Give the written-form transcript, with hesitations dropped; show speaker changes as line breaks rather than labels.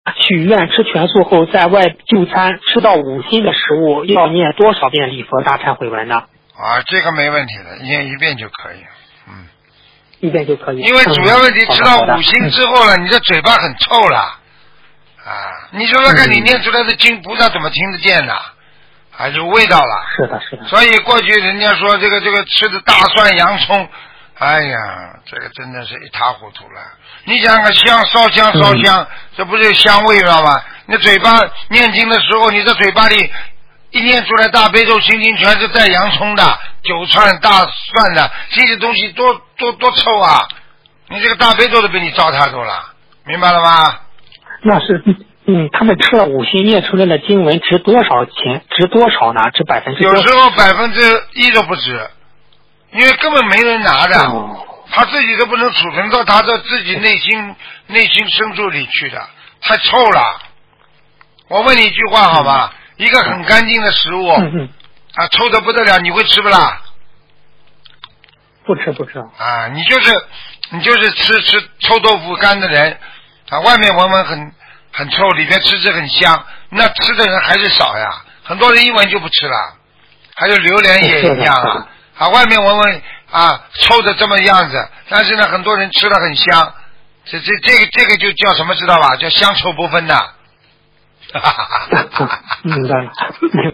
许愿吃全素后在外就餐吃到5星的食物，要念多少遍礼佛大忏悔文呢？
啊，这个没问题的，念1遍就可以。
1遍就可以。
因为主要问题吃到5星之后了，你的嘴巴很臭了啊！你说说看，你念出来的经，菩萨怎么听得见呢？啊，有味道了。
是的，是的。
所以过去人家说这个吃的大蒜、洋葱，哎呀，这个真的是一塌糊涂了。你想个烧香，这不是有香味了吗？你嘴巴念经的时候，你的嘴巴里一念出来大悲咒心经全是带洋葱的、9串大蒜的，这些东西多臭啊！你这个大悲咒都被你糟蹋住了，明白了吗？
那是，他们吃了5星念出来的经文值多少钱？值多少呢？值%多少？
有时候1%都不值，因为根本没人拿的。他自己都不能储存到他的自己内心深处里去的，太臭了。我问你一句话好吧，一个很干净的食物，啊，臭得不得了，你会吃不啦？
不吃。
啊，你就是吃臭豆腐干的人，啊，外面闻很臭，里面吃很香，那吃的人还是少呀。很多人一闻就不吃了，还有榴莲也一样啊，外面闻啊，臭的这么样子，但是呢，很多人吃的很香，这个就叫什么知道吧？叫香臭不分的。
明白了。